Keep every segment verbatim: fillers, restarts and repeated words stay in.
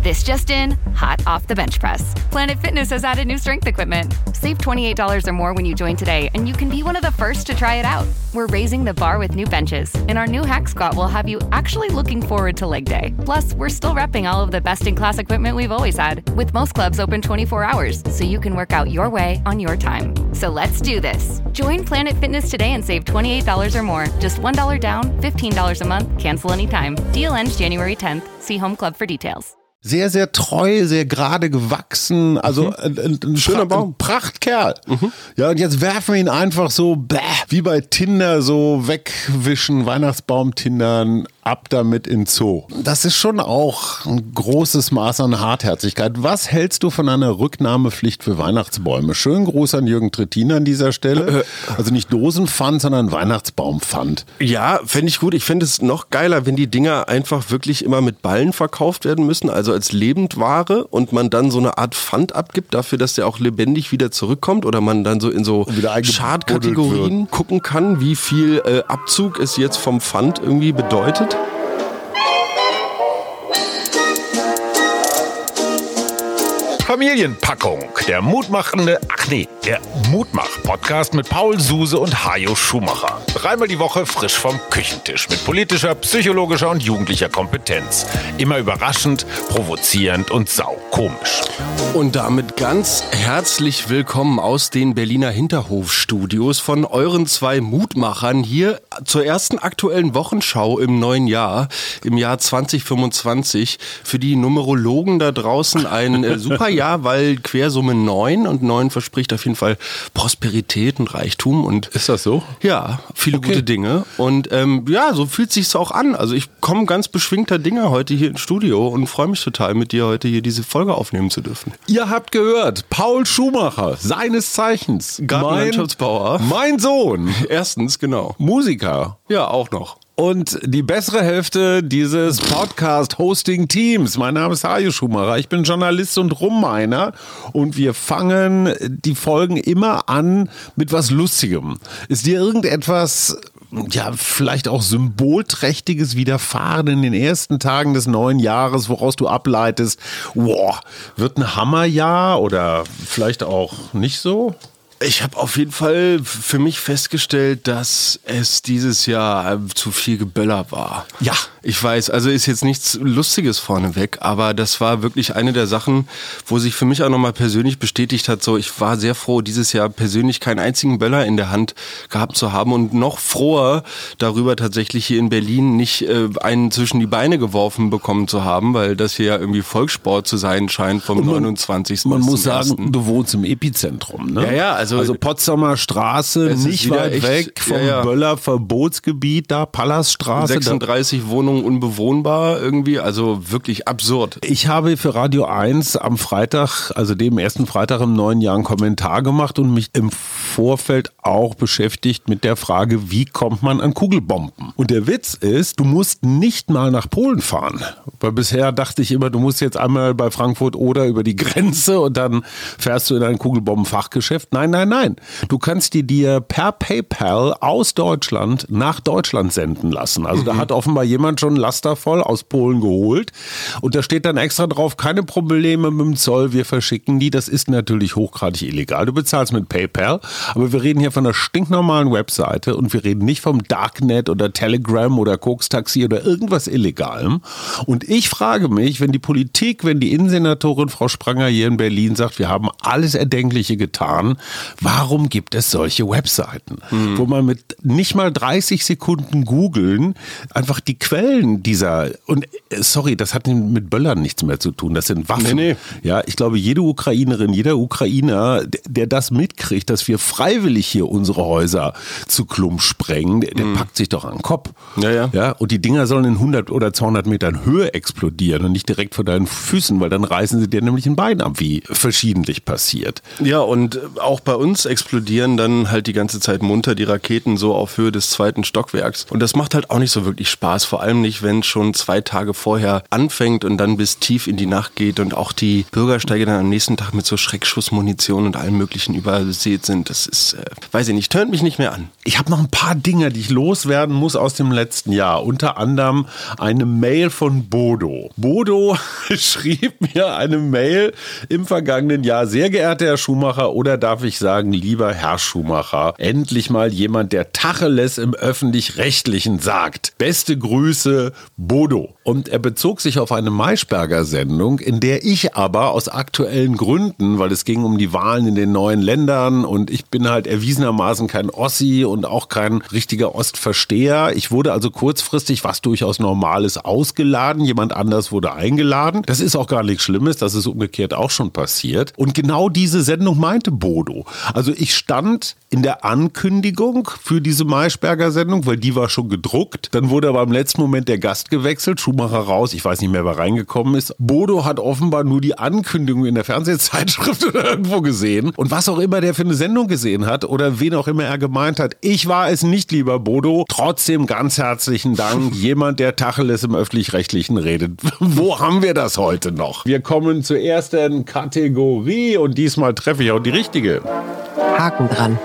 This just in, hot off the bench press. Planet Fitness has added new strength equipment. Save twenty-eight dollars or more when you join today, and you can be one of the first to try it out. We're raising the bar with new benches, and our new Hack Squat will have you actually looking forward to leg day. Plus, we're still repping all of the best-in-class equipment we've always had, with most clubs open twenty-four hours, so you can work out your way on your time. So let's do this. Join Planet Fitness today and save twenty-eight dollars or more. Just one dollar down, fifteen dollars a month, cancel anytime. Deal ends January tenth. See Home Club for details. Sehr, sehr treu, sehr gerade gewachsen, also mhm. ein, ein, ein schöner Baum, ein Prachtkerl. Mhm. Ja, und jetzt werfen wir ihn einfach so, bäh, wie bei Tinder, so wegwischen, Weihnachtsbaum tindern, ab damit in Zoo. Das ist schon auch ein großes Maß an Hartherzigkeit. Was hältst du von einer Rücknahmepflicht für Weihnachtsbäume? Schönen Gruß an Jürgen Trittin an dieser Stelle. Also nicht Dosenpfand, sondern Weihnachtsbaumpfand. Ja, fände ich gut. Ich fände es noch geiler, wenn die Dinger einfach wirklich immer mit Ballen verkauft werden müssen, also als Lebendware, und man dann so eine Art Pfand abgibt dafür, dass der auch lebendig wieder zurückkommt, oder man dann so in so Schadkategorien gucken kann, wie viel äh, Abzug es jetzt vom Pfand irgendwie bedeutet. Familienpackung, der mutmachende, ach nee, der Mutmach-Podcast mit Paul Suse und Hajo Schumacher. Dreimal die Woche frisch vom Küchentisch mit politischer, psychologischer und jugendlicher Kompetenz. Immer überraschend, provozierend und saukomisch. Und damit ganz herzlich willkommen aus den Berliner Hinterhofstudios von euren zwei Mutmachern hier zur ersten aktuellen Wochenschau im neuen Jahr, im Jahr zwanzig fünfundzwanzig. Für die Numerologen da draußen ein äh, super Jahr, weil Quersumme neun, und neun verspricht auf jeden Fall Prosperität und Reichtum. Und ist das so? Ja, viele okay. gute Dinge. Und ähm, ja, so fühlt sich's auch an. Also ich komme ganz beschwingter Dinge heute hier ins Studio und freue mich total, mit dir heute hier diese Folge aufnehmen zu dürfen. Ihr habt gehört, Paul Schumacher, seines Zeichens Gartenlandschaftsbauer. Mein, mein Sohn. Erstens, genau. Musiker. Ja, auch noch. Und die bessere Hälfte dieses Podcast-Hosting-Teams. Mein Name ist Hajo Schumacher. Ich bin Journalist und Rummeiner. Und wir fangen die Folgen immer an mit was Lustigem. Ist dir irgendetwas, ja, vielleicht auch Symbolträchtiges widerfahren in den ersten Tagen des neuen Jahres, woraus du ableitest, wow, wird ein Hammerjahr oder vielleicht auch nicht so? Ich habe auf jeden Fall für mich festgestellt, dass es dieses Jahr zu viel Geböller war. Ja, ich weiß, also ist jetzt nichts Lustiges vorneweg, aber das war wirklich eine der Sachen, wo sich für mich auch nochmal persönlich bestätigt hat, so ich war sehr froh, dieses Jahr persönlich keinen einzigen Böller in der Hand gehabt zu haben und noch froher darüber, tatsächlich hier in Berlin nicht äh, einen zwischen die Beine geworfen bekommen zu haben, weil das hier ja irgendwie Volkssport zu sein scheint vom man, neunundzwanzigsten Man muss sagen, ersten du wohnst im Epizentrum, ne? Ja, ja, also Also Potsdamer Straße, nicht weit echt, weg vom ja, ja. Böller-Verbotsgebiet da, Palaststraße. sechsunddreißig Wohnungen unbewohnbar irgendwie, also wirklich absurd. Ich habe für Radio eins am Freitag, also dem ersten Freitag im neuen Jahr, einen Kommentar gemacht und mich im Vorfeld auch beschäftigt mit der Frage, wie kommt man an Kugelbomben? Und der Witz ist, du musst nicht mal nach Polen fahren. Weil bisher dachte ich immer, du musst jetzt einmal bei Frankfurt oder über die Grenze und dann fährst du in ein Kugelbombenfachgeschäft. Nein, nein, nein. Du kannst die dir per PayPal aus Deutschland nach Deutschland senden lassen. Also mhm. da hat offenbar jemand schon ein Laster voll aus Polen geholt. Und da steht dann extra drauf, keine Probleme mit dem Zoll, wir verschicken die. Das ist natürlich hochgradig illegal. Du bezahlst mit PayPal, aber wir reden hier von einer stinknormalen Webseite und wir reden nicht vom Darknet oder Telegram oder Koks-Taxi oder irgendwas Illegalem. Und ich frage mich, wenn die Politik, wenn die Innensenatorin Frau Spranger hier in Berlin sagt, wir haben alles Erdenkliche getan, warum gibt es solche Webseiten, mhm. wo man mit nicht mal dreißig Sekunden googeln einfach die Quellen dieser, und sorry, das hat mit Böllern nichts mehr zu tun, das sind Waffen. Nee, nee. Ja, ich glaube, jede Ukrainerin, jeder Ukrainer, der das mitkriegt, dass wir freiwillig hier unsere Häuser zu Klump sprengen, der, der mhm. packt sich doch an den Kopf. Ja, ja. Ja, und die Dinger sollen in hundert oder zweihundert Metern Höhe explodieren und nicht direkt vor deinen Füßen, weil dann reißen sie dir nämlich ein Bein ab, wie verschiedentlich passiert. Ja, und auch bei bei uns explodieren dann halt die ganze Zeit munter die Raketen so auf Höhe des zweiten Stockwerks. Und das macht halt auch nicht so wirklich Spaß, vor allem nicht, wenn es schon zwei Tage vorher anfängt und dann bis tief in die Nacht geht und auch die Bürgersteige dann am nächsten Tag mit so Schreckschussmunition und allem möglichen übersät sind. Das ist, äh, weiß ich nicht, tönt mich nicht mehr an. Ich habe noch ein paar Dinge, die ich loswerden muss aus dem letzten Jahr. Unter anderem eine Mail von Bodo. Bodo schrieb mir eine Mail im vergangenen Jahr. Sehr geehrter Herr Schumacher, oder darf ich sagen, lieber Herr Schumacher, endlich mal jemand, der Tacheles im Öffentlich-Rechtlichen sagt. Beste Grüße, Bodo. Und er bezog sich auf eine Maischberger-Sendung, in der ich aber aus aktuellen Gründen, weil es ging um die Wahlen in den neuen Ländern und ich bin halt erwiesenermaßen kein Ossi und auch kein richtiger Ostversteher. Ich wurde also kurzfristig, was durchaus Normales, ausgeladen. Jemand anders wurde eingeladen. Das ist auch gar nichts Schlimmes, das ist umgekehrt auch schon passiert. Und genau diese Sendung meinte Bodo. Also ich stand in der Ankündigung für diese Maischberger-Sendung, weil die war schon gedruckt. Dann wurde aber im letzten Moment der Gast gewechselt, Schumacher raus. Ich weiß nicht mehr, wer reingekommen ist. Bodo hat offenbar nur die Ankündigung in der Fernsehzeitschrift oder irgendwo gesehen. Und was auch immer der für eine Sendung gesehen hat oder wen auch immer er gemeint hat, ich war es nicht, lieber Bodo. Trotzdem ganz herzlichen Dank. Jemand, der Tacheles im Öffentlich-Rechtlichen redet. Wo haben wir das heute noch? Wir kommen zur ersten Kategorie und diesmal treffe ich auch die richtige. Haken dran.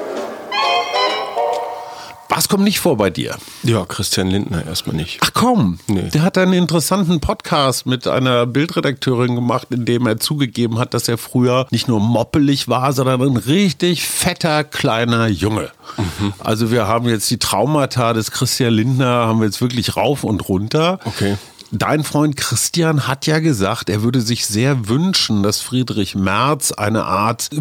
Was kommt nicht vor bei dir? Ja, Christian Lindner erstmal nicht. Ach komm, nee. Der hat einen interessanten Podcast mit einer Bildredakteurin gemacht, in dem er zugegeben hat, dass er früher nicht nur moppelig war, sondern ein richtig fetter, kleiner Junge. Mhm. Also wir haben jetzt die Traumata des Christian Lindner, haben wir jetzt wirklich rauf und runter. Okay. Dein Freund Christian hat ja gesagt, er würde sich sehr wünschen, dass Friedrich Merz eine Art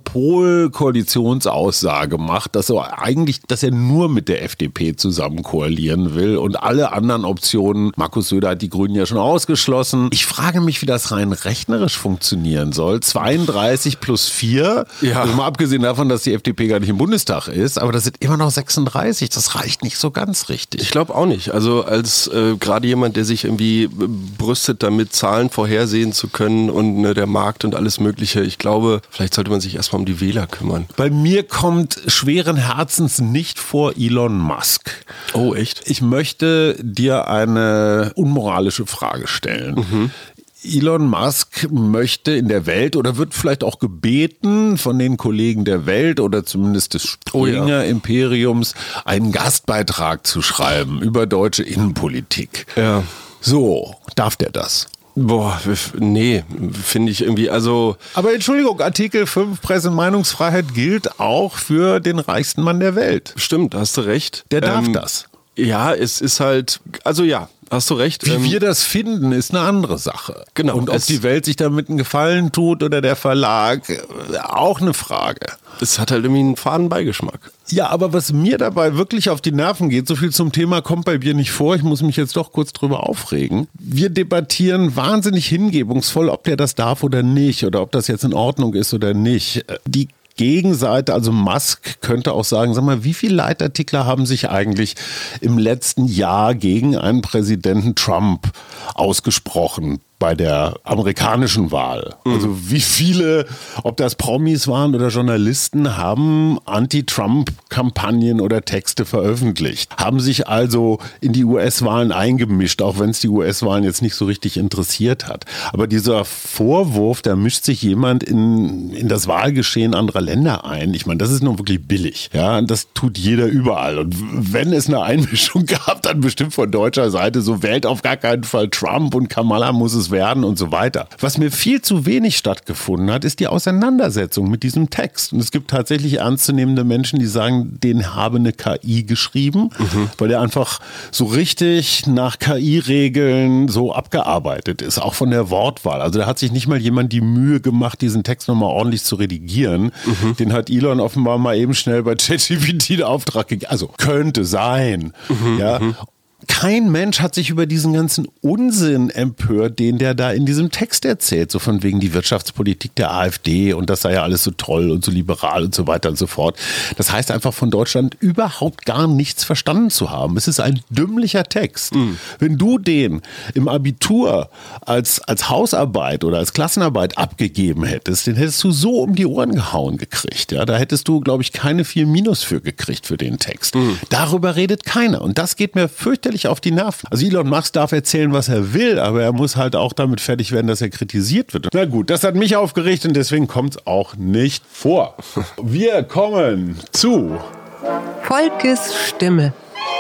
Monopol-Koalitionsaussage macht, dass er eigentlich, dass er nur mit der F D P zusammen koalieren will und alle anderen Optionen, Markus Söder hat die Grünen ja schon ausgeschlossen. Ich frage mich, wie das rein rechnerisch funktionieren soll. zweiunddreißig plus vier, ja. Also mal abgesehen davon, dass die F D P gar nicht im Bundestag ist, aber das sind immer noch sechsunddreißig, das reicht nicht so ganz richtig. Ich glaube auch nicht. Also als äh, gerade jemand, der sich im wie brüstet damit, Zahlen vorhersehen zu können und ne, der Markt und alles Mögliche. Ich glaube, vielleicht sollte man sich erstmal um die Wähler kümmern. Bei mir kommt schweren Herzens nicht vor Elon Musk. Oh, echt? Ich möchte dir eine unmoralische Frage stellen. Mhm. Elon Musk möchte in der Welt oder wird vielleicht auch gebeten von den Kollegen der Welt oder zumindest des Springer-Imperiums einen Gastbeitrag zu schreiben über deutsche Innenpolitik. Ja. So, darf der das? Boah, nee, finde ich irgendwie, also... Aber Entschuldigung, Artikel fünf Presse- und Meinungsfreiheit gilt auch für den reichsten Mann der Welt. Stimmt, hast du recht. Der darf ähm, das. Ja, es ist halt, also ja, hast du recht. Wie ähm, wir das finden, ist eine andere Sache. Genau. Und ob die Welt sich damit einen Gefallen tut oder der Verlag, auch eine Frage. Es hat halt irgendwie einen faden Beigeschmack. Ja, aber was mir dabei wirklich auf die Nerven geht, so viel zum Thema kommt bei mir nicht vor, ich muss mich jetzt doch kurz drüber aufregen. Wir debattieren wahnsinnig hingebungsvoll, ob der das darf oder nicht oder ob das jetzt in Ordnung ist oder nicht. Die Gegenseite, also Musk, könnte auch sagen, sag mal, wie viele Leitartikler haben sich eigentlich im letzten Jahr gegen einen Präsidenten Trump ausgesprochen bei der amerikanischen Wahl? Mhm. Also wie viele, ob das Promis waren oder Journalisten, haben Anti-Trump-Kampagnen oder Texte veröffentlicht, haben sich also in die U S-Wahlen eingemischt, auch wenn es die U S-Wahlen jetzt nicht so richtig interessiert hat. Aber dieser Vorwurf, da mischt sich jemand in, in das Wahlgeschehen anderer Länder ein, ich meine, das ist nun wirklich billig. Ja, und das tut jeder überall. Und wenn es eine Einmischung gab, dann bestimmt von deutscher Seite, so wählt auf gar keinen Fall Trump und Kamala muss es werden und so weiter. Was mir viel zu wenig stattgefunden hat, ist die Auseinandersetzung mit diesem Text. Und es gibt tatsächlich ernstzunehmende Menschen, die sagen, den habe eine K I geschrieben, mhm. weil der einfach so richtig nach K I-Regeln so abgearbeitet ist, auch von der Wortwahl. Also da hat sich nicht mal jemand die Mühe gemacht, diesen Text nochmal ordentlich zu redigieren. Mhm. Den hat Elon offenbar mal eben schnell bei ChatGPT den Auftrag gegeben. Also könnte sein. Mhm. Ja. kein Mensch hat sich über diesen ganzen Unsinn empört, den der da in diesem Text erzählt, so von wegen die Wirtschaftspolitik der AfD und das sei ja alles so toll und so liberal und so weiter und so fort. Das heißt einfach von Deutschland überhaupt gar nichts verstanden zu haben. Es ist ein dümmlicher Text. Mhm. Wenn du den im Abitur als, als Hausarbeit oder als Klassenarbeit abgegeben hättest, den hättest du so um die Ohren gehauen gekriegt. Ja? Da hättest du, glaube ich, keine vier Minus für gekriegt für den Text. Mhm. Darüber redet keiner und das geht mir fürchterlich auf die Nerven. Also Elon Musk darf erzählen, was er will, aber er muss halt auch damit fertig werden, dass er kritisiert wird. Na gut, das hat mich aufgeregt und deswegen kommt es auch nicht vor. Wir kommen zu Volkes Stimme.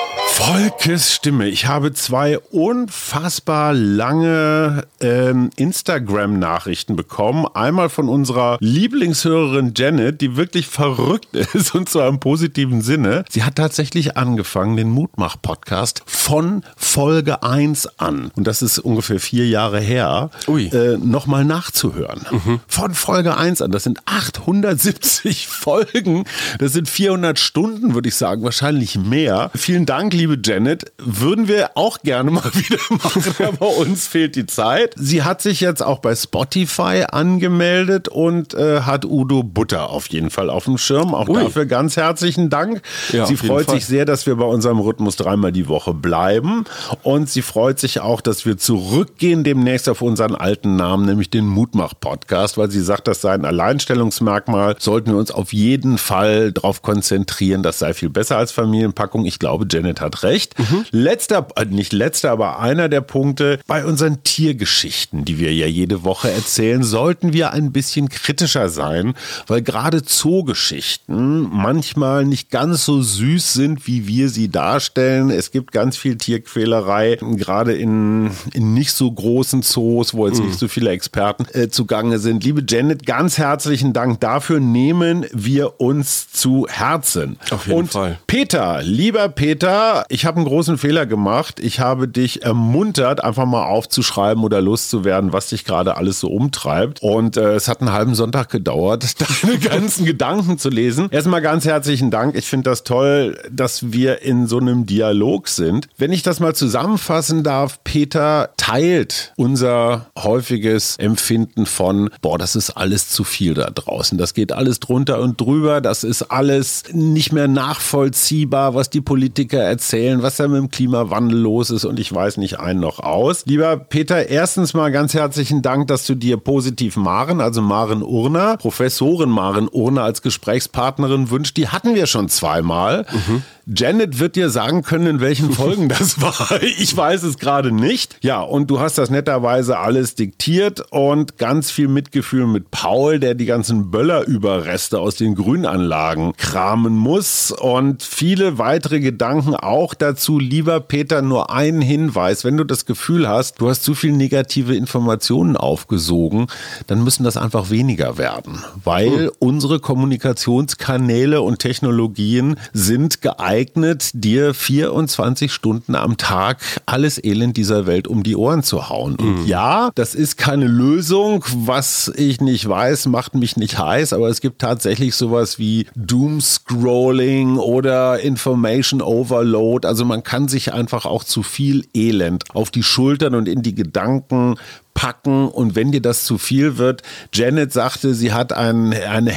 Volkes Stimme. Ich habe zwei unfassbar lange ähm, Instagram-Nachrichten bekommen. Einmal von unserer Lieblingshörerin Janet, die wirklich verrückt ist und zwar im positiven Sinne. Sie hat tatsächlich angefangen, den Mutmach-Podcast von Folge eins an, und das ist ungefähr vier Jahre her, äh, nochmal nachzuhören. Mhm. Von Folge eins an. Das sind achthundertsiebzig Folgen. Das sind vierhundert Stunden, würde ich sagen. Wahrscheinlich mehr. Vielen Dank, liebe Janet, würden wir auch gerne mal wieder machen, aber uns fehlt die Zeit. Sie hat sich jetzt auch bei Spotify angemeldet und äh, hat Udo Butter auf jeden Fall auf dem Schirm. Auch Ui. dafür ganz herzlichen Dank. Ja, sie freut sich sehr, dass wir bei unserem Rhythmus dreimal die Woche bleiben und sie freut sich auch, dass wir zurückgehen demnächst auf unseren alten Namen, nämlich den Mutmach-Podcast, weil sie sagt, das sei ein Alleinstellungsmerkmal. Sollten wir uns auf jeden Fall darauf konzentrieren, das sei viel besser als Familienpackung. Ich glaube, Janet hat recht. Mhm. Letzter, äh, nicht letzter, aber einer der Punkte, bei unseren Tiergeschichten, die wir ja jede Woche erzählen, sollten wir ein bisschen kritischer sein, weil gerade Zoogeschichten manchmal nicht ganz so süß sind, wie wir sie darstellen. Es gibt ganz viel Tierquälerei, gerade in, in nicht so großen Zoos, wo jetzt mhm. nicht so viele Experten äh, zugange sind. Liebe Janet, ganz herzlichen Dank dafür. Nehmen wir uns zu Herzen. Auf jeden Und Fall. Peter, lieber Peter, ich habe einen großen Fehler gemacht. Ich habe dich ermuntert, einfach mal aufzuschreiben oder loszuwerden, was dich gerade alles so umtreibt. Und äh, es hat einen halben Sonntag gedauert, deine ganzen Gedanken zu lesen. Erstmal ganz herzlichen Dank. Ich finde das toll, dass wir in so einem Dialog sind. Wenn ich das mal zusammenfassen darf, Peter teilt unser häufiges Empfinden von, boah, das ist alles zu viel da draußen. Das geht alles drunter und drüber. Das ist alles nicht mehr nachvollziehbar, was die Politiker erzählen, was da mit dem Klimawandel los ist und ich weiß nicht ein noch aus. Lieber Peter, erstens mal ganz herzlichen Dank, dass du dir positiv Maren, also Maren Urner, Professorin Maren Urner als Gesprächspartnerin wünscht. Die hatten wir schon zweimal. Mhm. Janet wird dir sagen können, in welchen Folgen das war. Ich weiß es gerade nicht. Ja, und du hast das netterweise alles diktiert und ganz viel Mitgefühl mit Paul, der die ganzen Böllerüberreste aus den Grünanlagen kramen muss und viele weitere Gedanken auch dazu. Lieber Peter, nur einen Hinweis. Wenn du das Gefühl hast, du hast zu viel negative Informationen aufgesogen, dann müssen das einfach weniger werden, weil hm. unsere Kommunikationskanäle und Technologien sind geeignet, dir vierundzwanzig Stunden am Tag alles Elend dieser Welt um die Ohren zu hauen. Und ja, das ist keine Lösung. Was ich nicht weiß, macht mich nicht heiß, aber es gibt tatsächlich sowas wie Doomscrolling oder Information Overload. Also man kann sich einfach auch zu viel Elend auf die Schultern und in die Gedanken packen und wenn dir das zu viel wird, Janet sagte, sie hat ein, eine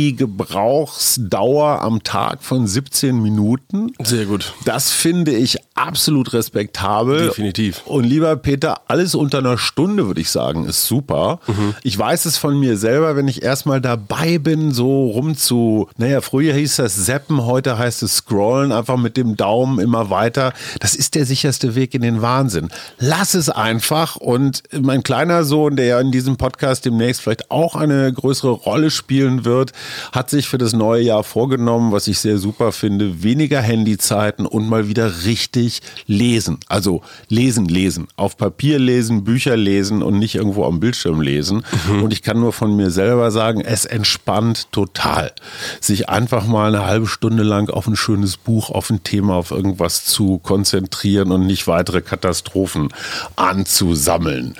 Handy-Gebrauchsdauer am Tag von siebzehn Minuten. Sehr gut. Das finde ich absolut respektabel. Definitiv. Und lieber Peter, alles unter einer Stunde, würde ich sagen, ist super. Mhm. Ich weiß es von mir selber, wenn ich erstmal dabei bin, so rum zu, naja, früher hieß das Zappen, heute heißt es Scrollen, einfach mit dem Daumen immer weiter. Das ist der sicherste Weg in den Wahnsinn. Lass es einfach und mein kleiner Sohn, der ja in diesem Podcast demnächst vielleicht auch eine größere Rolle spielen wird, hat sich für das neue Jahr vorgenommen, was ich sehr super finde, weniger Handyzeiten und mal wieder richtig lesen. Also lesen, lesen. Auf Papier lesen, Bücher lesen und nicht irgendwo am Bildschirm lesen. Mhm. Und ich kann nur von mir selber sagen, es entspannt total. Sich einfach mal eine halbe Stunde lang auf ein schönes Buch, auf ein Thema, auf irgendwas zu konzentrieren und nicht weitere Katastrophen anzusammeln.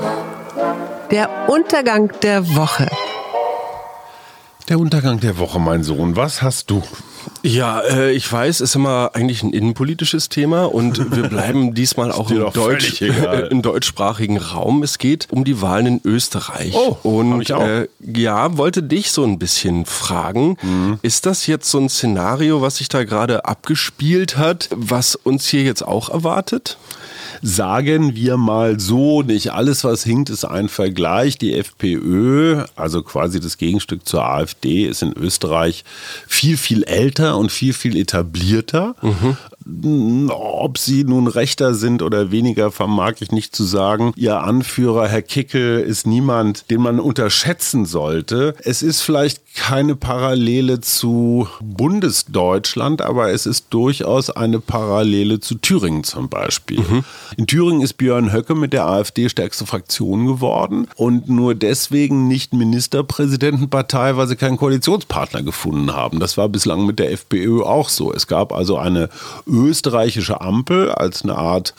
Der Untergang der Woche. Der Untergang der Woche, mein Sohn. Was hast du? Ja, äh, ich weiß, ist immer eigentlich ein innenpolitisches Thema und wir bleiben diesmal auch im, Deutsch, äh, im deutschsprachigen Raum. Es geht um die Wahlen in Österreich. Oh, und ich auch. Äh, ja, wollte dich so ein bisschen fragen, mhm. ist das jetzt so ein Szenario, was sich da gerade abgespielt hat, was uns hier jetzt auch erwartet? Sagen wir mal so, nicht alles, was hinkt, ist ein Vergleich. Die FPÖ, also quasi das Gegenstück zur AfD, ist in Österreich viel, viel älter und viel, viel etablierter. Mhm. Ob sie nun rechter sind oder weniger, vermag ich nicht zu sagen. Ihr Anführer, Herr Kickl, ist niemand, den man unterschätzen sollte. Es ist vielleicht keine Parallele zu Bundesdeutschland, aber es ist durchaus eine Parallele zu Thüringen zum Beispiel. Mhm. In Thüringen ist Björn Höcke mit der AfD stärkste Fraktion geworden und nur deswegen nicht Ministerpräsidentenpartei, weil sie keinen Koalitionspartner gefunden haben. Das war bislang mit der FPÖ auch so. Es gab also eine österreichische Ampel als eine Art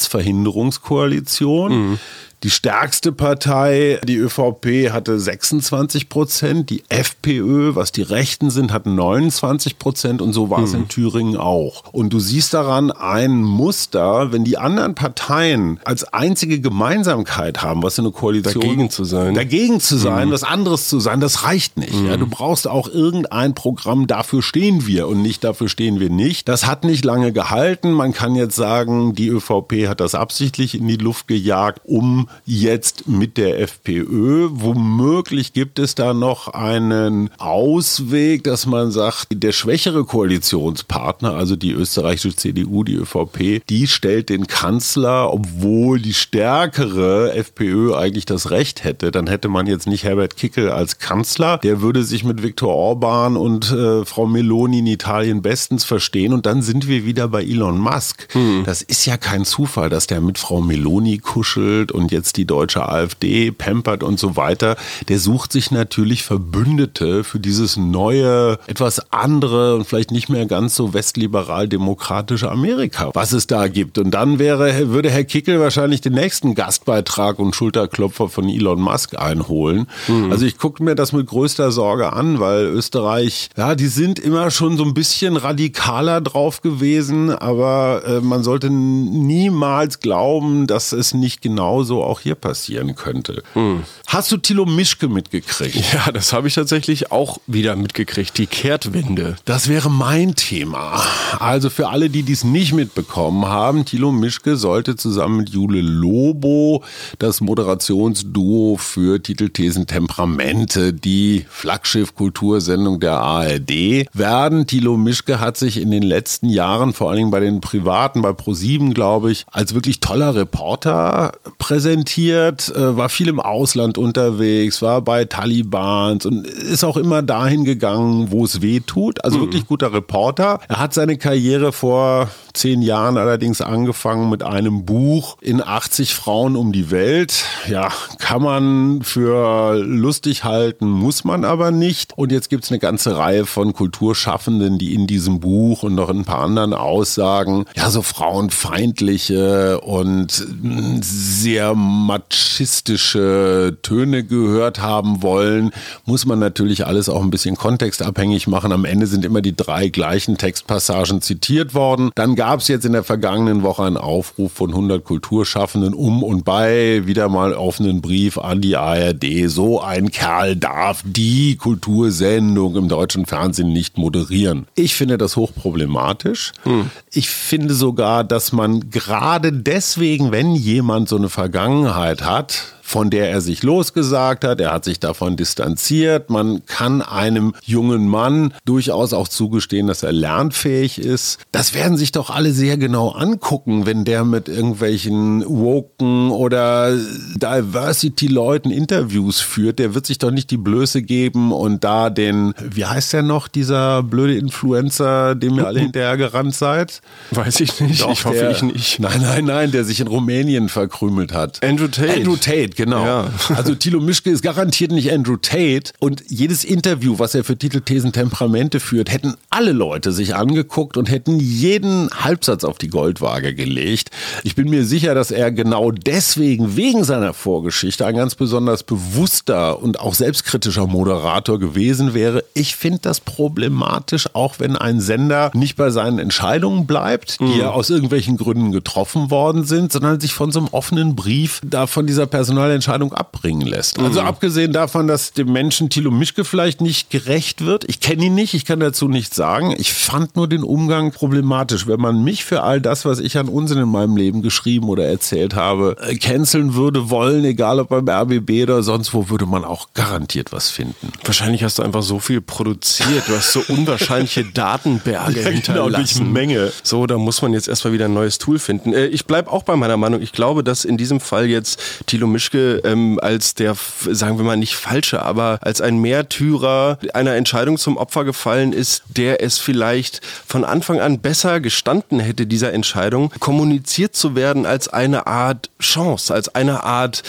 Rechtsverhinderungskoalition. Mhm. Die stärkste Partei, die ÖVP, hatte sechsundzwanzig Prozent. Die FPÖ, was die Rechten sind, hatten neunundzwanzig Prozent. Und so war es mhm. in Thüringen auch. Und du siehst daran ein Muster, wenn die anderen Parteien als einzige Gemeinsamkeit haben, was in einer Koalition... Dagegen zu sein. Dagegen zu sein, mhm. was anderes zu sein, das reicht nicht. Mhm. Ja, du brauchst auch irgendein Programm, dafür stehen wir und nicht dafür stehen wir nicht. Das hat nicht lange gehalten. Man kann jetzt sagen, die ÖVP hat das absichtlich in die Luft gejagt, um jetzt mit der FPÖ. Womöglich gibt es da noch einen Ausweg, dass man sagt, der schwächere Koalitionspartner, also die österreichische C D U, die ÖVP, die stellt den Kanzler, obwohl die stärkere FPÖ eigentlich das Recht hätte. Dann hätte man jetzt nicht Herbert Kickl als Kanzler. Der würde sich mit Viktor Orban und äh, Frau Meloni in Italien bestens verstehen. Und dann sind wir wieder bei Elon Musk. Hm. Das ist ja kein Zufall, dass der mit Frau Meloni kuschelt und jetzt die deutsche AfD pampert und so weiter. Der sucht sich natürlich Verbündete für dieses neue, etwas andere und vielleicht nicht mehr ganz so westliberal-demokratische Amerika, was es da gibt. Und dann wäre, würde Herr Kickl wahrscheinlich den nächsten Gastbeitrag und Schulterklopfer von Elon Musk einholen. Mhm. Also ich gucke mir das mit größter Sorge an, weil Österreich, ja, die sind immer schon so ein bisschen radikaler drauf gewesen, aber äh, man sollte niemals glauben, dass es nicht genauso auch hier passieren könnte. Hm. Hast du Thilo Mischke mitgekriegt? Ja, das habe ich tatsächlich auch wieder mitgekriegt, die Kehrtwende. Das wäre mein Thema. Also für alle, die dies nicht mitbekommen haben, Thilo Mischke sollte zusammen mit Jule Lobo das Moderationsduo für Titel, Thesen, Temperamente, die Flaggschiff-Kultursendung der A R D, werden. Thilo Mischke hat sich in den letzten Jahren, vor allen Dingen bei den Privaten, bei ProSieben, glaube ich, als wirklich toller Reporter präsentiert, war viel im Ausland unterwegs, war bei Talibans und ist auch immer dahin gegangen, wo es weh tut. Also mhm. wirklich guter Reporter. Er hat seine Karriere vor zehn Jahren allerdings angefangen mit einem Buch in achtzig Frauen um die Welt. Ja, kann man für lustig halten, muss man aber nicht. Und jetzt gibt es eine ganze Reihe von Kulturschaffenden, die in diesem Buch und noch in ein paar anderen Aussagen, ja, so frauenfeindliche und sehr machistische Töne gehört haben wollen. Muss man natürlich alles auch ein bisschen kontextabhängig machen. Am Ende sind immer die drei gleichen Textpassagen zitiert worden. Dann gab es jetzt in der vergangenen Woche einen Aufruf von hundert Kulturschaffenden um und bei, wieder mal offenen Brief an die A R D. So ein Kerl darf die Kultursendung im deutschen Fernsehen nicht moderieren. Ich finde das hochproblematisch. Hm. Ich finde sogar, dass man gerade deswegen, wenn jemand so eine Vergangenheit hat, von der er sich losgesagt hat, er hat sich davon distanziert. Man kann einem jungen Mann durchaus auch zugestehen, dass er lernfähig ist. Das werden sich doch alle sehr genau angucken, wenn der mit irgendwelchen Woken oder Diversity-Leuten Interviews führt. Der wird sich doch nicht die Blöße geben und da den, wie heißt der noch, dieser blöde Influencer, dem ihr alle hinterher gerannt seid? Weiß ich nicht, doch, ich hoffe der, ich nicht. Nein, nein, nein, der sich in Rumänien verkrümelt hat. Andrew Tate. Andrew Tate, genau. Ja. Also Thilo Mischke ist garantiert nicht Andrew Tate und jedes Interview, was er für Titel, Thesen, Temperamente führt, hätten alle Leute sich angeguckt und hätten jeden Halbsatz auf die Goldwaage gelegt. Ich bin mir sicher, dass er genau deswegen, wegen seiner Vorgeschichte, ein ganz besonders bewusster und auch selbstkritischer Moderator gewesen wäre. Ich finde das problematisch, auch wenn ein Sender nicht bei seinen Entscheidungen bleibt, die mhm. ja aus irgendwelchen Gründen getroffen worden sind, sondern sich von so einem offenen Brief da von dieser Personalentscheidung abbringen lässt. Also mhm. abgesehen davon, dass dem Menschen Thilo Mischke vielleicht nicht gerecht wird. Ich kenne ihn nicht, ich kann dazu nichts sagen. Ich fand nur den Umgang problematisch. Wenn man mich für all das, was ich an Unsinn in meinem Leben geschrieben oder erzählt habe, äh, canceln würde wollen, egal ob beim R B B oder sonst wo, würde man auch garantiert was finden. Wahrscheinlich hast du einfach so viel produziert. Du hast so unwahrscheinliche Datenberge ja, hinterlassen. Genau, Menge. So, da muss man jetzt erstmal wieder ein neues Tool finden. Äh, ich bleibe auch bei meiner Meinung. Ich glaube, dass in diesem Fall jetzt Thilo Mischke ähm, als der, sagen wir mal nicht falsche, aber als ein Märtyrer einer Entscheidung zum Opfer gefallen ist, der es vielleicht von Anfang an besser gestanden hätte, dieser Entscheidung, kommuniziert zu werden als eine Art Chance, als eine Art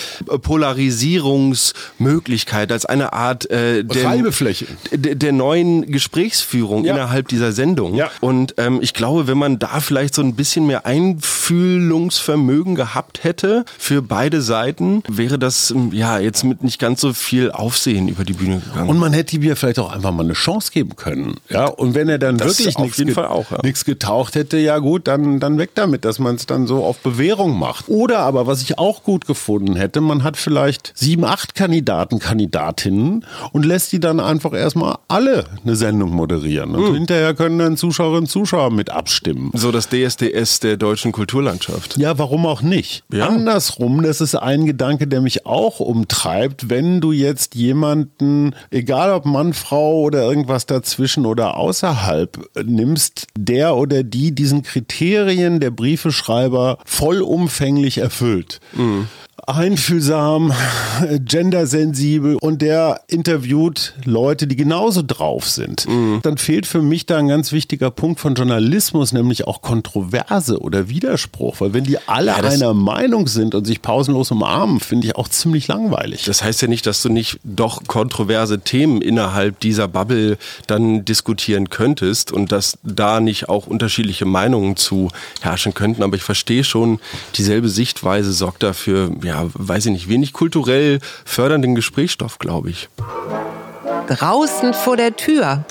Polarisierungsmöglichkeit, als eine Art äh, der, Reibefläche. Der, der neuen Gesprächsführung ja. innerhalb dieser Sendung. Ja. Und ähm, ich glaube, wenn man da vielleicht so ein bisschen mehr Einfühlungsvermögen gehabt hätte für beide Seiten, wäre das ja jetzt mit nicht ganz so viel Aufsehen über die Bühne gegangen. Und man hätte ihm ja vielleicht auch einfach mal eine Chance geben können. Ja, und wenn er dann das wirklich auf jeden Fall auch, ja. nichts getaucht hätte, ja gut, dann, dann weg damit, dass man es dann so auf Bewährung macht. Oder aber, was ich auch gut gefunden hätte, man hat vielleicht sieben, acht Kandidaten, Kandidatinnen und lässt die dann einfach erstmal alle eine Sendung moderieren. Und mhm. hinterher können dann Zuschauerinnen und Zuschauer mit abstimmen. So das D S D S der deutschen Kulturlandschaft. Ja, warum auch nicht? Ja. Andersrum, das ist ein Gedanke, der mich auch umtreibt, wenn du jetzt jemanden, egal ob Mann, Frau oder irgendwas dazwischen oder außerhalb, nimmst, der oder die diesen Kriterien der Briefeschreiber vollumfänglich erfüllt. Mhm. Einfühlsam, gendersensibel und der interviewt Leute, die genauso drauf sind. Mhm. Dann fehlt für mich da ein ganz wichtiger Punkt von Journalismus, nämlich auch Kontroverse oder Widerspruch. Weil wenn die alle ja, einer Meinung sind und sich pausenlos umarmen, finde ich auch ziemlich langweilig. Das heißt ja nicht, dass du nicht doch kontroverse Themen innerhalb dieser Bubble dann diskutieren könntest und dass da nicht auch unterschiedliche Meinungen zu herrschen könnten. Aber ich verstehe schon, dieselbe Sichtweise sorgt dafür, ja, Ja, weiß ich nicht, wenig kulturell fördernden Gesprächsstoff, glaube ich. Draußen vor der Tür.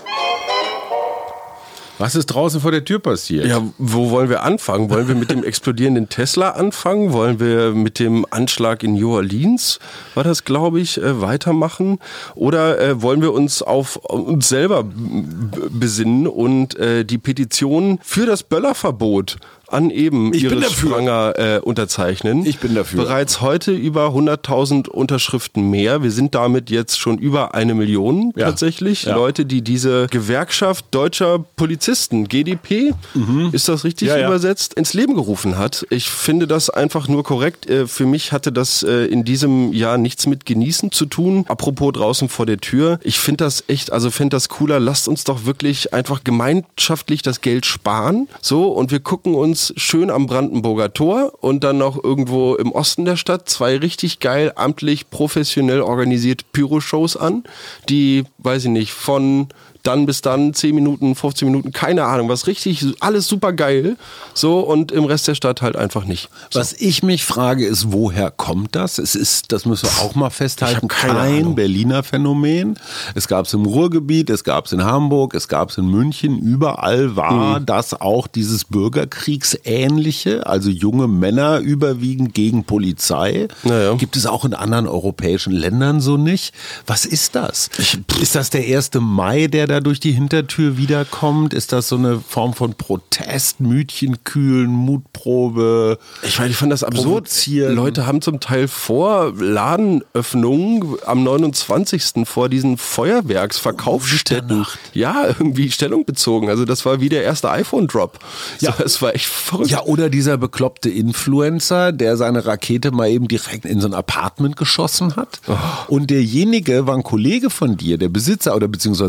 Was ist draußen vor der Tür passiert? Ja, wo wollen wir anfangen? Wollen wir mit dem explodierenden Tesla anfangen? Wollen wir mit dem Anschlag in New Orleans, war das, glaube ich, äh, weitermachen? Oder äh, wollen wir uns auf uns selber b- besinnen und äh, die Petition für das Böllerverbot an eben ich Iris Spranger äh, unterzeichnen. Ich bin dafür. Bereits heute über hunderttausend Unterschriften mehr. Wir sind damit jetzt schon über eine Million ja. tatsächlich. Ja. Leute, die diese Gewerkschaft deutscher Polizisten, G D P, mhm. ist das richtig ja, ja. übersetzt, ins Leben gerufen hat. Ich finde das einfach nur korrekt. Für mich hatte das in diesem Jahr nichts mit Genießen zu tun. Apropos draußen vor der Tür. Ich finde das echt, also finde das cooler. Lasst uns doch wirklich einfach gemeinschaftlich das Geld sparen. So, und wir gucken uns schön am Brandenburger Tor und dann noch irgendwo im Osten der Stadt zwei richtig geil, amtlich, professionell organisierte Pyro-Shows an, die, weiß ich nicht, von dann bis dann zehn Minuten, fünfzehn Minuten, keine Ahnung, was richtig, alles super geil, so, und im Rest der Stadt halt einfach nicht. So. Was ich mich frage, ist, woher kommt das? Es ist, das müssen wir auch mal festhalten, kein Ahnung. Berliner Phänomen. Es gab es im Ruhrgebiet, es gab es in Hamburg, es gab es in München, überall war mhm. das auch dieses Bürgerkriegsähnliche, also junge Männer überwiegend gegen Polizei. Naja. Gibt es auch in anderen europäischen Ländern so nicht? Was ist das? Ich, ist das der erste Mai, der da durch die Hintertür wiederkommt? Ist das so eine Form von Protest, Mütchen kühlen, Mutprobe? Ich meine, ich fand das absurd. Leute haben zum Teil vor Ladenöffnungen am neunundzwanzigsten vor diesen Feuerwerksverkaufsstätten ja irgendwie Stellung bezogen. Also das war wie der erste iPhone-Drop. Ja, so, das war echt verrückt. Ja, oder dieser bekloppte Influencer, der seine Rakete mal eben direkt in so ein Apartment geschossen hat. Oh. Und derjenige war ein Kollege von dir, der Besitzer oder beziehungsweise Bewohner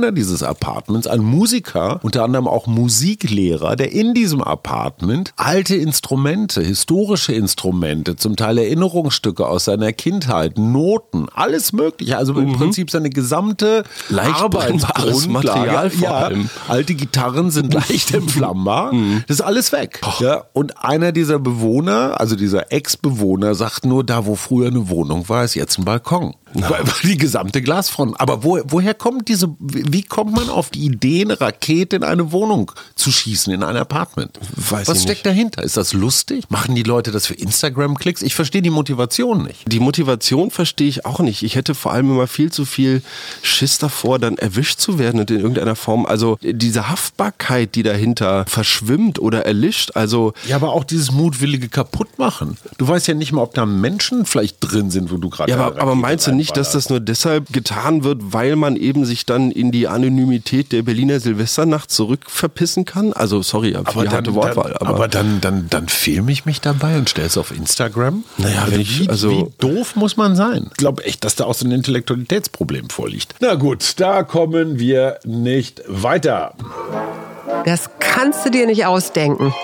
Bewohner dieses Apartments, ein Musiker, unter anderem auch Musiklehrer, der in diesem Apartment alte Instrumente, historische Instrumente, zum Teil Erinnerungsstücke aus seiner Kindheit, Noten, alles mögliche, also im mhm. Prinzip seine gesamte Arbeitsgrundlage, Material vor ja, allem. Alte Gitarren sind leicht entflammbar, mhm. das ist alles weg. Oh. Ja, und einer dieser Bewohner, also dieser Ex-Bewohner, sagt nur, da wo früher eine Wohnung war, ist jetzt ein Balkon. Weil die gesamte Glasfront. Aber wo, woher kommt diese, wie kommt man auf die Idee, eine Rakete in eine Wohnung zu schießen, in ein Apartment? Weiß Was steckt nicht. dahinter? Ist das lustig? Machen die Leute das für Instagram-Klicks? Ich verstehe die Motivation nicht. Die Motivation verstehe ich auch nicht. Ich hätte vor allem immer viel zu viel Schiss davor, dann erwischt zu werden und in irgendeiner Form, also diese Haftbarkeit, die dahinter verschwimmt oder erlischt, also... Ja, aber auch dieses mutwillige Kaputtmachen. Du weißt ja nicht mal, ob da Menschen vielleicht drin sind, wo du gerade... Ja, aber, aber meinst du nicht, dass das nur deshalb getan wird, weil man eben sich dann in die Anonymität der Berliner Silvesternacht zurückverpissen kann? Also, sorry, aber für die dann, harte Wortwahl. Aber, aber dann, dann, dann filme ich mich dabei und stelle es auf Instagram? Naja, wenn ich, wie, also wie doof muss man sein? Ich glaube echt, dass da auch so ein Intellektualitätsproblem vorliegt. Na gut, da kommen wir nicht weiter. Das kannst du dir nicht ausdenken.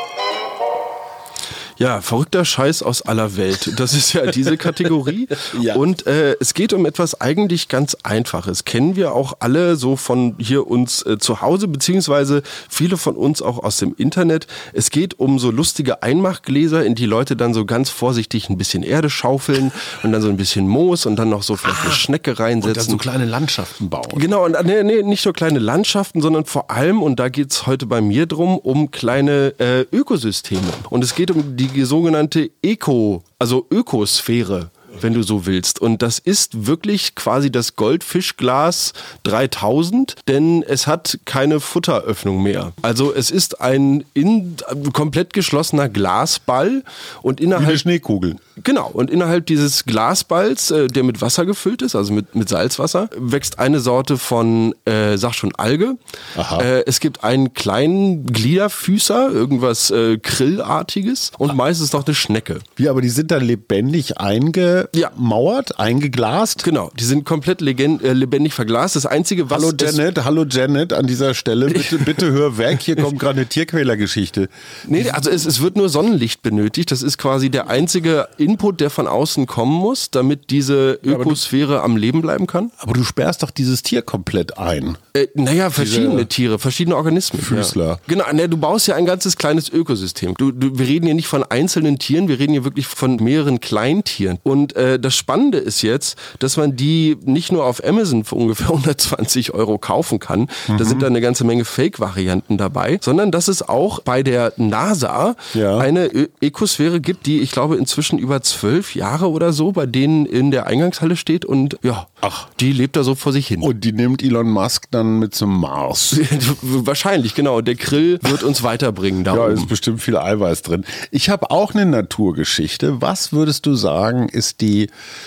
Ja, verrückter Scheiß aus aller Welt. Das ist ja diese Kategorie. Ja. Und äh, es geht um etwas eigentlich ganz Einfaches. Kennen wir auch alle so von hier uns äh, zu Hause, beziehungsweise viele von uns auch aus dem Internet. Es geht um so lustige Einmachgläser, in die Leute dann so ganz vorsichtig ein bisschen Erde schaufeln und dann so ein bisschen Moos und dann noch so vielleicht eine Schnecke reinsetzen. Und dann so kleine Landschaften bauen. Genau, und nee, nee, nicht nur kleine Landschaften, sondern vor allem, und da geht's heute bei mir drum, um kleine äh, Ökosysteme. Und es geht um die die sogenannte Eco, also Ökosphäre, wenn du so willst. Und das ist wirklich quasi das Goldfischglas dreitausend, denn es hat keine Futteröffnung mehr. Also es ist ein in, komplett geschlossener Glasball und innerhalb... Wie eine Schneekugel. Genau, und innerhalb dieses Glasballs, äh, der mit Wasser gefüllt ist, also mit, mit Salzwasser, wächst eine Sorte von, äh, sag schon, Alge. Äh, es gibt einen kleinen Gliederfüßer, irgendwas äh, Krillartiges und meistens noch eine Schnecke. Wie, aber die sind dann lebendig eingemauert, ja. eingeglast? Genau, die sind komplett legend, äh, lebendig verglast. Das Einzige, was... Hallo Janet, hallo Janet, an dieser Stelle, bitte, bitte hör weg, hier kommt gerade eine Tierquälergeschichte. Nee, also es, es wird nur Sonnenlicht benötigt, das ist quasi der einzige Input, der von außen kommen muss, damit diese Ökosphäre ja, am Leben bleiben kann. Aber du sperrst doch dieses Tier komplett ein. Äh, naja, verschiedene diese Tiere, verschiedene Organismen. Füßler. Ja. Genau, ne, du baust ja ein ganzes kleines Ökosystem. Du, du, wir reden hier nicht von einzelnen Tieren, wir reden hier wirklich von mehreren Kleintieren. Und äh, das Spannende ist jetzt, dass man die nicht nur auf Amazon für ungefähr hundertzwanzig Euro kaufen kann, mhm. da sind da eine ganze Menge Fake-Varianten dabei, sondern dass es auch bei der NASA ja. eine Ö- Ökosphäre gibt, die ich glaube inzwischen über zwölf Jahre oder so bei denen in der Eingangshalle steht und ja, ach, die lebt da so vor sich hin. Und die nimmt Elon Musk dann mit zum Mars. Wahrscheinlich, genau. Der Grill wird uns weiterbringen da Ja, oben. ist bestimmt viel Eiweiß drin. Ich habe auch eine Naturgeschichte. Was würdest du sagen, ist die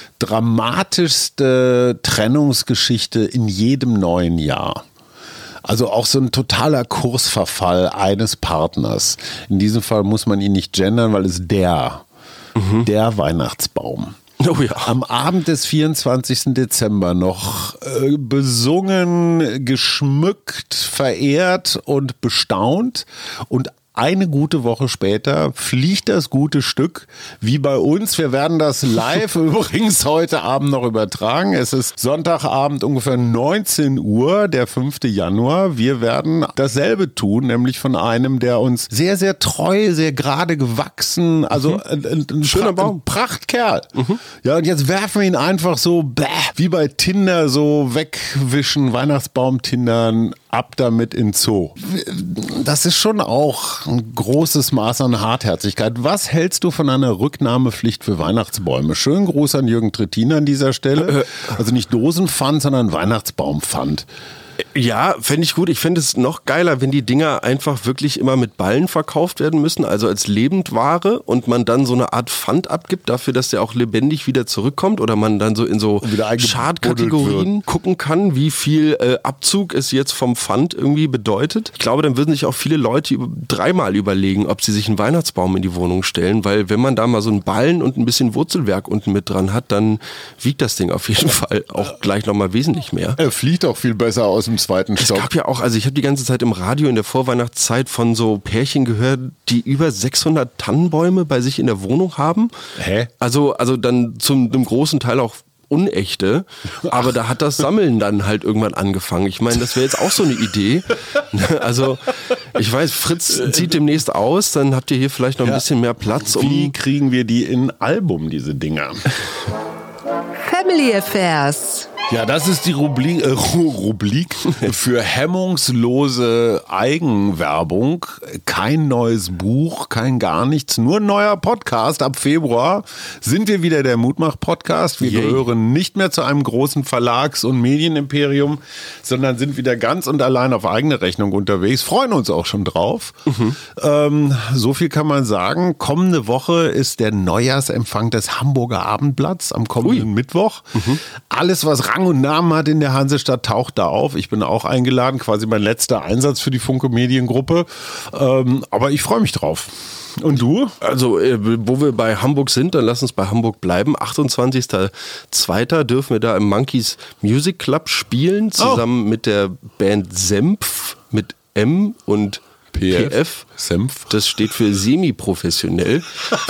dramatischste Trennungsgeschichte in jedem neuen Jahr? Also auch so ein totaler Kursverfall eines Partners. In diesem Fall muss man ihn nicht gendern, weil es der Mhm. der Weihnachtsbaum. Oh ja. Am Abend des vierundzwanzigsten Dezember noch äh, besungen, geschmückt, verehrt und bestaunt und eine gute Woche später fliegt das gute Stück, wie bei uns. Wir werden das live übrigens heute Abend noch übertragen. Es ist Sonntagabend ungefähr neunzehn Uhr, der fünfte Januar. Wir werden dasselbe tun, nämlich von einem, der uns sehr, sehr treu, sehr gerade gewachsen, also mhm. ein, ein, ein schöner Baum, ein Prachtkerl. Mhm. Ja, und jetzt werfen wir ihn einfach so, bäh, wie bei Tinder, so wegwischen, Weihnachtsbaum-Tindern, ab damit in Zoo. Das ist schon auch ein großes Maß an Hartherzigkeit. Was hältst du von einer Rücknahmepflicht für Weihnachtsbäume? Schönen Gruß an Jürgen Trittin an dieser Stelle. Also nicht Dosenpfand, sondern Weihnachtsbaumpfand. Ja, fände ich gut. Ich fände es noch geiler, wenn die Dinger einfach wirklich immer mit Ballen verkauft werden müssen, also als Lebendware und man dann so eine Art Pfand abgibt dafür, dass der auch lebendig wieder zurückkommt oder man dann so in so Schadkategorien gucken kann, wie viel äh, Abzug es jetzt vom Pfand irgendwie bedeutet. Ich glaube, dann würden sich auch viele Leute über, dreimal überlegen, ob sie sich einen Weihnachtsbaum in die Wohnung stellen, weil wenn man da mal so einen Ballen und ein bisschen Wurzelwerk unten mit dran hat, dann wiegt das Ding auf jeden Fall auch gleich nochmal wesentlich mehr. Er fliegt auch viel besser aus im zweiten Stock. Es gab ja auch, also ich habe die ganze Zeit im Radio in der Vorweihnachtszeit von so Pärchen gehört, die über sechshundert Tannenbäume bei sich in der Wohnung haben. Hä? Also, also dann zum einem großen Teil auch unechte, aber da hat das Sammeln dann halt irgendwann angefangen. Ich meine, das wäre jetzt auch so eine Idee. Also, ich weiß, Fritz zieht demnächst aus, dann habt ihr hier vielleicht noch ein Ja. bisschen mehr Platz. Um Wie kriegen wir die in Album, diese Dinger? Family Affairs. Ja, das ist die Rubrik, äh, Rubrik für hemmungslose Eigenwerbung. Kein neues Buch, kein gar nichts, nur ein neuer Podcast. Ab Februar sind wir wieder der Mutmach-Podcast. Wir Yay. gehören nicht mehr zu einem großen Verlags- und Medienimperium, sondern sind wieder ganz und allein auf eigene Rechnung unterwegs. Freuen uns auch schon drauf. Mhm. Ähm, so viel kann man sagen. Kommende Woche ist der Neujahrsempfang des Hamburger Abendblatts am kommenden Ui. Mittwoch. Mhm. Alles, was Rang und Namen hat in der Hansestadt, taucht da auf. Ich bin auch eingeladen, quasi mein letzter Einsatz für die Funke Mediengruppe. Ähm, aber ich freue mich drauf. Und du? Also, äh, wo wir bei Hamburg sind, dann lass uns bei Hamburg bleiben. achtundzwanzigster zweiter dürfen wir da im Monkeys Music Club spielen, zusammen oh. mit der Band Senf, mit M und P F. P F. Senf. Das steht für semi-professionell.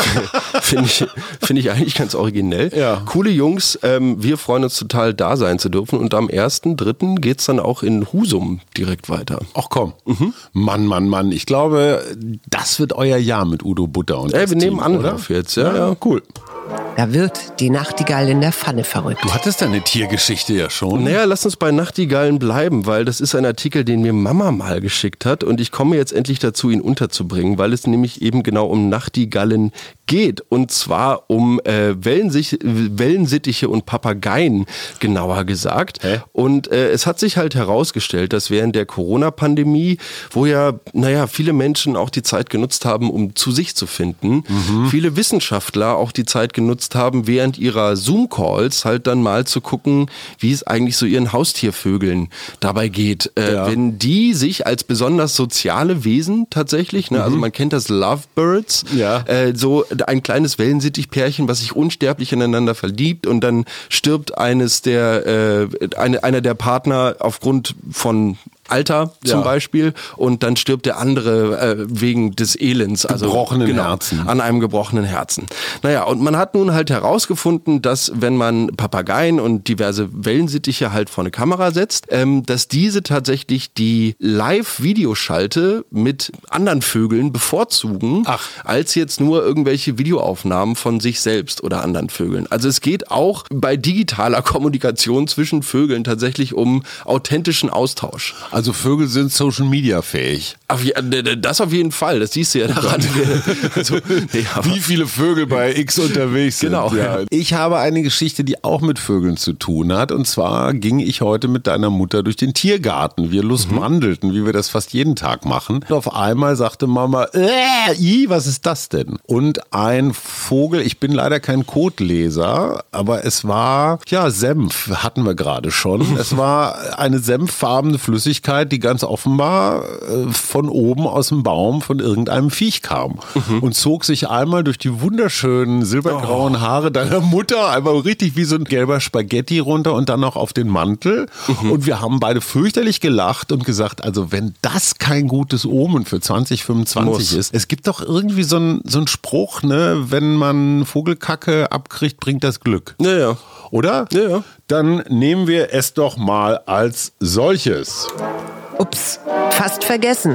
Finde ich, find ich eigentlich ganz originell. Ja. Coole Jungs, ähm, wir freuen uns total, da sein zu dürfen. Und am ersten dritten geht es dann auch in Husum direkt weiter. Ach komm. Mhm. Mann, Mann, Mann. Ich glaube, das wird euer Jahr mit Udo Butter und Ey, wir nehmen Team, Anlauf oder? jetzt. Ja, ja, ja. Cool. Da wird die Nachtigall in der Pfanne verrückt. Du hattest deine Tiergeschichte ja schon. Naja, lass uns bei Nachtigallen bleiben, weil das ist ein Artikel, den mir Mama mal geschickt hat und ich komme jetzt endlich dazu, ihn unterzubringen, weil es nämlich eben genau um Nachtigallen geht und zwar um äh, Wellensich- Wellensittiche und Papageien, genauer gesagt. Hä? Und äh, es hat sich halt herausgestellt, dass während der Corona-Pandemie, wo ja, naja, viele Menschen auch die Zeit genutzt haben, um zu sich zu finden, mhm. viele Wissenschaftler auch die Zeit genutzt haben, während ihrer Zoom-Calls halt dann mal zu gucken, wie es eigentlich so ihren Haustiervögeln dabei geht. Äh, Ja. Wenn die sich als besonders soziale Wesen tatsächlich, ne, also man kennt das Lovebirds, Ja. äh, so ein kleines Wellensittichpärchen, was sich unsterblich ineinander verliebt und dann stirbt eines der, äh, eine, einer der Partner aufgrund von Alter zum Ja. Beispiel und dann stirbt der andere äh, wegen des Elends. Also, Gebrochenen genau, Herzen. An einem gebrochenen Herzen. Naja, und man hat nun halt herausgefunden, dass wenn man Papageien und diverse Wellensittiche halt vor eine Kamera setzt, ähm, dass diese tatsächlich die Live-Videoschalte mit anderen Vögeln bevorzugen, Ach. als jetzt nur irgendwelche Videoaufnahmen von sich selbst oder anderen Vögeln. Also es geht auch bei digitaler Kommunikation zwischen Vögeln tatsächlich um authentischen Austausch. Also Vögel sind Social Media fähig. Auf, je- das auf jeden Fall, das siehst du ja daran. Also, nee, aber- Wie viele Vögel bei X unterwegs sind. Genau. Ja. Ich habe eine Geschichte, die auch mit Vögeln zu tun hat. Und zwar ging ich heute mit deiner Mutter durch den Tiergarten. Wir lustmandelten, wie wir das fast jeden Tag machen. Und auf einmal sagte Mama, äh, i, was ist das denn? Und ein Vogel, ich bin leider kein Kotleser, aber es war, ja, Senf hatten wir gerade schon. Es war eine senffarbene Flüssigkeit, die ganz offenbar äh, von oben aus dem Baum von irgendeinem Viech kam und zog sich einmal durch die wunderschönen silbergrauen Haare deiner Mutter, einmal richtig wie so ein gelber Spaghetti runter und dann noch auf den Mantel. Und wir haben beide fürchterlich gelacht und gesagt, also wenn das kein gutes Omen für zwanzig fünfundzwanzig Muss. ist. Es gibt doch irgendwie so einen so einen Spruch, ne, wenn man Vogelkacke abkriegt, bringt das Glück. Ja, ja. Oder? Ja, ja. Dann nehmen wir es doch mal als solches. Ups, fast vergessen.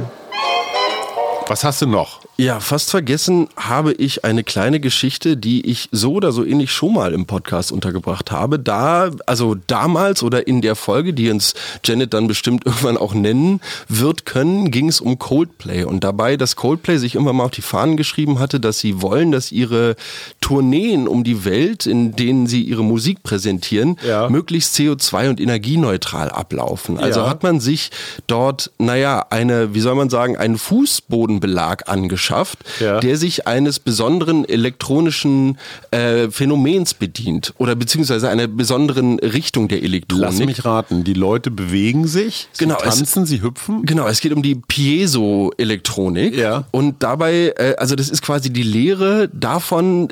Was hast du noch? Ja, fast vergessen habe ich eine kleine Geschichte, die ich so oder so ähnlich schon mal im Podcast untergebracht habe. Da, also damals oder in der Folge, die uns Janet dann bestimmt irgendwann auch nennen wird können, ging es um Coldplay. Und dabei, dass Coldplay sich immer mal auf die Fahnen geschrieben hatte, dass sie wollen, dass ihre Tourneen um die Welt, in denen sie ihre Musik präsentieren, Ja. möglichst C O zwei- und energieneutral ablaufen. Also Ja. hat man sich dort, naja, eine, wie soll man sagen, einen Fußbodenbelag angeschafft, Ja. der sich eines besonderen elektronischen äh, Phänomens bedient oder beziehungsweise einer besonderen Richtung der Elektronik. Lass mich raten, die Leute bewegen sich, sie Genau, es- tanzen, sie hüpfen. Genau, es geht um die Piezo-Elektronik. Ja. Und dabei, äh, also das ist quasi die Lehre davon,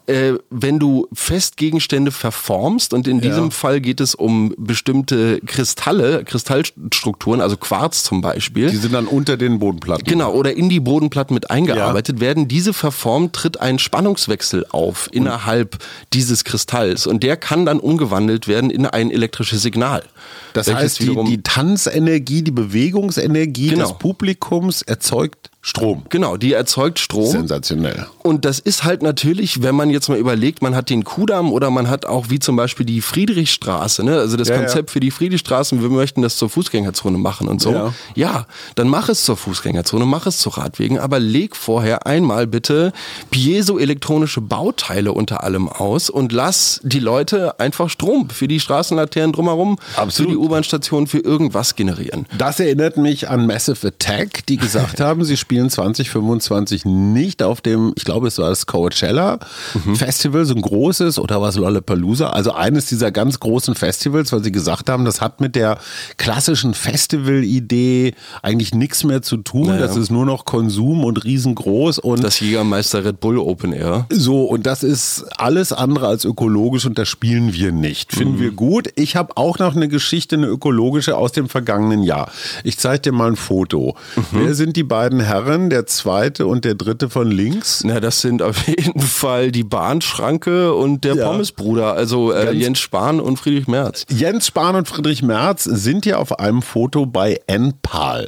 äh, wenn du Festgegenstände verformst, und in diesem ja. Fall geht es um bestimmte Kristalle, Kristallstrukturen, also Quarz zum Beispiel. Die sind dann unter den Bodenplatten. Genau, oder in die Bodenplatten mit eingearbeitet, ja. werden diese verformt, tritt ein Spannungswechsel auf und innerhalb dieses Kristalls, und der kann dann umgewandelt werden in ein elektrisches Signal. Das heißt, die, die Tanzenergie, die Bewegungsenergie genau. des Publikums erzeugt Strom. Genau, die erzeugt Strom. Sensationell. Und das ist halt natürlich, wenn man jetzt mal überlegt, man hat den Kudamm oder man hat auch wie zum Beispiel die Friedrichstraße, ne? Also das ja, Konzept ja. für die Friedrichstraße, wir möchten das zur Fußgängerzone machen und so. Ja. ja, dann mach es zur Fußgängerzone, mach es zu Radwegen, aber leg vorher einmal bitte piezoelektronische Bauteile unter allem aus und lass die Leute einfach Strom für die Straßenlaternen drumherum, Absolut. für die U-Bahn-Station, für irgendwas generieren. Das erinnert mich an Massive Attack, die gesagt haben, sie spielen zwanzig fünfundzwanzig nicht auf dem, ich glaube es war das Coachella mhm. Festival, so ein großes, oder was Lollapalooza, also eines dieser ganz großen Festivals, weil sie gesagt haben, das hat mit der klassischen Festival-Idee eigentlich nichts mehr zu tun, naja. das ist nur noch Konsum und riesengroß. Und das Jägermeister Red Bull Open Air. So, und das ist alles andere als ökologisch und das spielen wir nicht. Finden mhm. wir gut. Ich habe auch noch eine Geschichte, eine ökologische aus dem vergangenen Jahr. Ich zeige dir mal ein Foto. Mhm. Wer sind die beiden Herren? Der zweite und der dritte von links. Na, das sind auf jeden Fall die Bahnschranke und der ja. Pommesbruder, also äh, Jens Spahn und Friedrich Merz. Jens Spahn und Friedrich Merz sind ja auf einem Foto bei Enpal.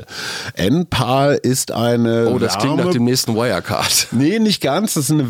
Enpal ist eine Oh, das Wärme- klingt nach dem nächsten Wirecard. Nee, nicht ganz. Das ist eine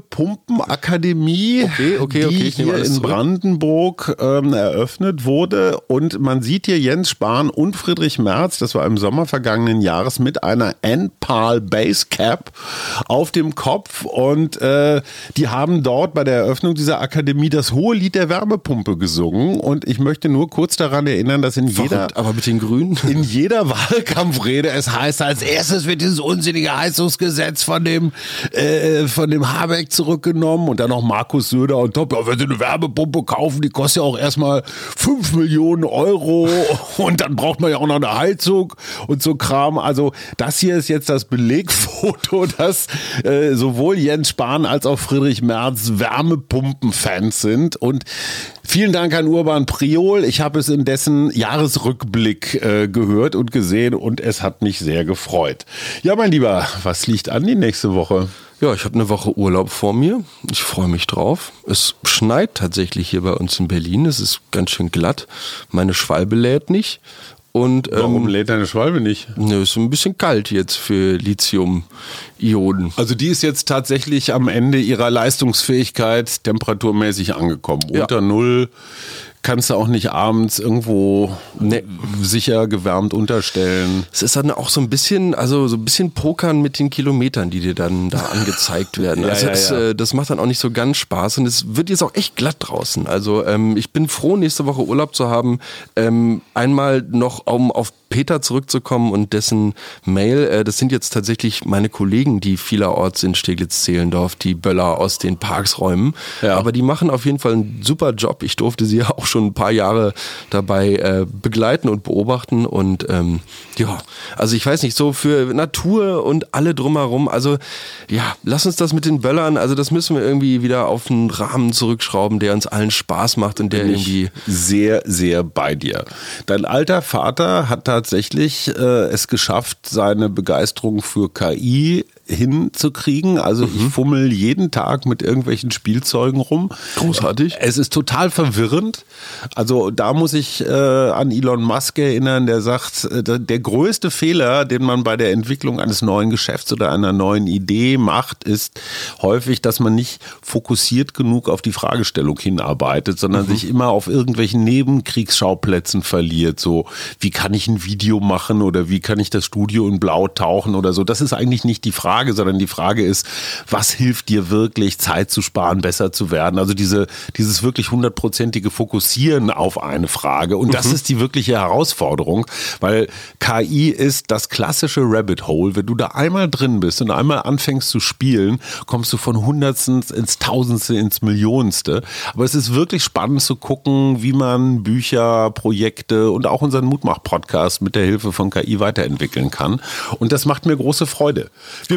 Wärmepumpenakademie, okay, okay, okay, die hier in zurück. Brandenburg ähm, eröffnet wurde. Und man sieht hier Jens Spahn und Friedrich Merz, das war im Sommer vergangenen Jahres, mit einer Enpal Basecap auf dem Kopf, und äh, die haben dort bei der Eröffnung dieser Akademie das hohe Lied der Wärmepumpe gesungen, und ich möchte nur kurz daran erinnern, dass in Verrückt, jeder aber mit den Grünen in jeder Wahlkampfrede es heißt, als erstes wird dieses unsinnige Heizungsgesetz von dem äh, von dem Habeck zurückgenommen, und dann noch Markus Söder und top, ja, wenn sie eine Wärmepumpe kaufen, die kostet ja auch erstmal fünf Millionen Euro und dann braucht man ja auch noch eine Heizung und so Kram. Also das hier ist jetzt das Belegfoto, dass äh, sowohl Jens Spahn als auch Friedrich Merz Wärmepumpen-Fans sind. Und vielen Dank an Urban Priol. Ich habe es in dessen Jahresrückblick äh, gehört und gesehen, und es hat mich sehr gefreut. Ja, mein Lieber, was liegt an die nächste Woche? Ja, ich habe eine Woche Urlaub vor mir. Ich freue mich drauf. Es schneit tatsächlich hier bei uns in Berlin. Es ist ganz schön glatt. Meine Schwalbe lädt nicht. Und, ähm, Warum lädt deine Schwalbe nicht? Ne, ist ein bisschen kalt jetzt für Lithium-Ionen. Also die ist jetzt tatsächlich am Ende ihrer Leistungsfähigkeit temperaturmäßig angekommen. Ja. Unter Null kannst du auch nicht abends irgendwo nee. sicher gewärmt unterstellen. Es ist dann auch so ein bisschen, also so ein bisschen Pokern mit den Kilometern, die dir dann da angezeigt werden. ja, also ja, es, ja. das macht dann auch nicht so ganz Spaß, und es wird jetzt auch echt glatt draußen. Also ähm, ich bin froh, nächste Woche Urlaub zu haben. Ähm, einmal noch, um auf Peter zurückzukommen und dessen Mail, äh, das sind jetzt tatsächlich meine Kollegen, die vielerorts in Steglitz-Zehlendorf die Böller aus den Parks räumen. Ja. Aber die machen auf jeden Fall einen super Job. Ich durfte sie ja auch schon ein paar Jahre dabei äh, begleiten und beobachten, und ähm, ja, also ich weiß nicht, so für Natur und alle drumherum, also ja, lass uns das mit den Böllern, also das müssen wir irgendwie wieder auf einen Rahmen zurückschrauben, der uns allen Spaß macht und der Bin irgendwie... sehr, sehr bei dir. Dein alter Vater hat tatsächlich äh, es geschafft, seine Begeisterung für K I hinzukriegen. Also mhm. ich fummel jeden Tag mit irgendwelchen Spielzeugen rum. Großartig. Es ist total verwirrend. Also da muss ich äh, an Elon Musk erinnern, der sagt, äh, der größte Fehler, den man bei der Entwicklung eines neuen Geschäfts oder einer neuen Idee macht, ist häufig, dass man nicht fokussiert genug auf die Fragestellung hinarbeitet, sondern mhm. sich immer auf irgendwelchen Nebenkriegsschauplätzen verliert. So, wie kann ich ein Video machen oder wie kann ich das Studio in Blau tauchen oder so. Das ist eigentlich nicht die Frage. Frage, sondern die Frage ist, was hilft dir wirklich, Zeit zu sparen, besser zu werden? Also diese, dieses wirklich hundertprozentige Fokussieren auf eine Frage. Und das mhm. ist die wirkliche Herausforderung, weil K I ist das klassische Rabbit Hole. Wenn du da einmal drin bist und einmal anfängst zu spielen, kommst du von Hundertsten ins Tausendste, ins Millionenste. Aber es ist wirklich spannend zu gucken, wie man Bücher, Projekte und auch unseren Mutmach-Podcast mit der Hilfe von K I weiterentwickeln kann. Und das macht mir große Freude. Wir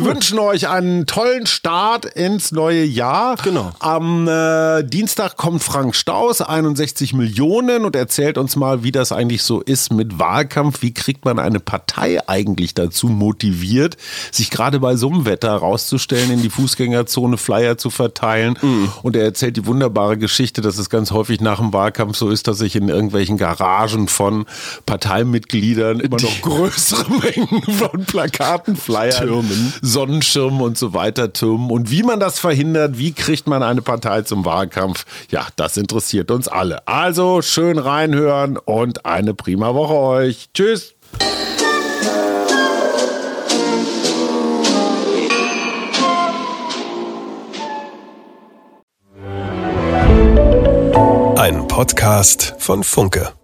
wünschen euch einen tollen Start ins neue Jahr. Genau. Am äh, Dienstag kommt Frank Staus, einundsechzig Millionen, und erzählt uns mal, wie das eigentlich so ist mit Wahlkampf. Wie kriegt man eine Partei eigentlich dazu motiviert, sich gerade bei so einem Wetter rauszustellen, in die Fußgängerzone Flyer zu verteilen. Mhm. Und er erzählt die wunderbare Geschichte, dass es ganz häufig nach dem Wahlkampf so ist, dass sich in irgendwelchen Garagen von Parteimitgliedern immer noch größere Mengen von Plakaten, Flyern, Türmen, Sonnenschirmen und so weiter türmen. Und wie man das verhindert, wie kriegt man eine Partei zum Wahlkampf, ja, das interessiert uns alle. Also schön reinhören und eine prima Woche euch. Tschüss. Ein Podcast von Funke.